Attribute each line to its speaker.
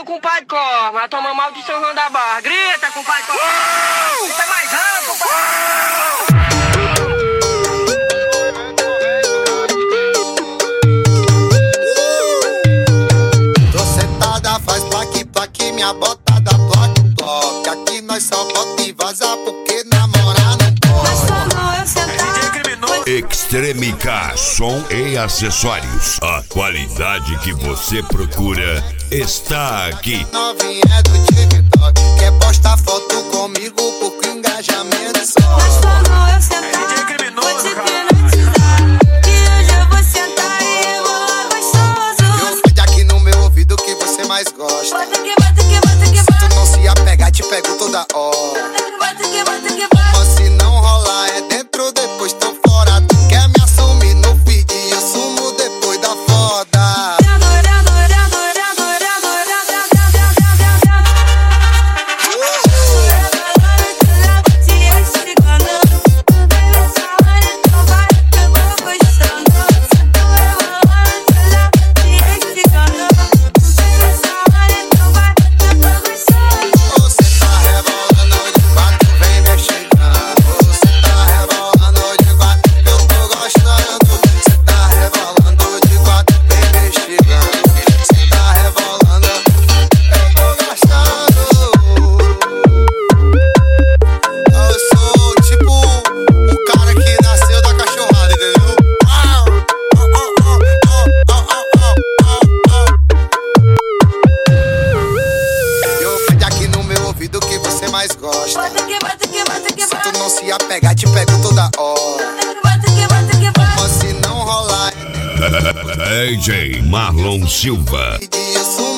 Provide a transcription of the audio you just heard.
Speaker 1: com o pai Cor, vai tomar mal de São João da Barra. Grita com o pai Cor. Grita mais alto, pai.
Speaker 2: Tô sentada, faz plaque, minha botada bloque. Aqui nós só bota e vaza porque namorar não pode.
Speaker 3: Extreme K, som e acessórios. A qualidade que você procura está aqui.
Speaker 2: Novinha do TikTok, quer postar foto comigo por engajamento só.
Speaker 4: Mas quando eu sentar, vou te hipnotizar, que hoje eu vou sentar e rebolar gostoso.
Speaker 2: Eu pedi aqui no meu ouvido que você mais gosta.
Speaker 4: Bota que bota que bota que
Speaker 2: Se
Speaker 4: bota.
Speaker 2: tu não se apegar, te pego toda hora.
Speaker 4: Bota que bota que bota.
Speaker 2: Mas se não rolar é dentro, depois tô fora. Tu quer me assumir no feed e eu sumo depois da foda. Você tá rebolando de quatro, vem me xingando. Você tá rebolando de quatro, eu tô gostando. Você tá rebolando de quatro, vem me xingando. Você tá rebolando, eu tô gostando. Eu sou tipo o cara que nasceu da cachorrada, entendeu? Eu pedi aqui no meu ouvido que você mais gosta.
Speaker 4: Bota que bota que bota que
Speaker 2: Se
Speaker 4: bota.
Speaker 2: tu não se apegar, te pego toda hora.
Speaker 4: Bota que bota que bota.
Speaker 2: Mas se não rolar,
Speaker 3: DJ Marlon Silva.
Speaker 2: eu sumo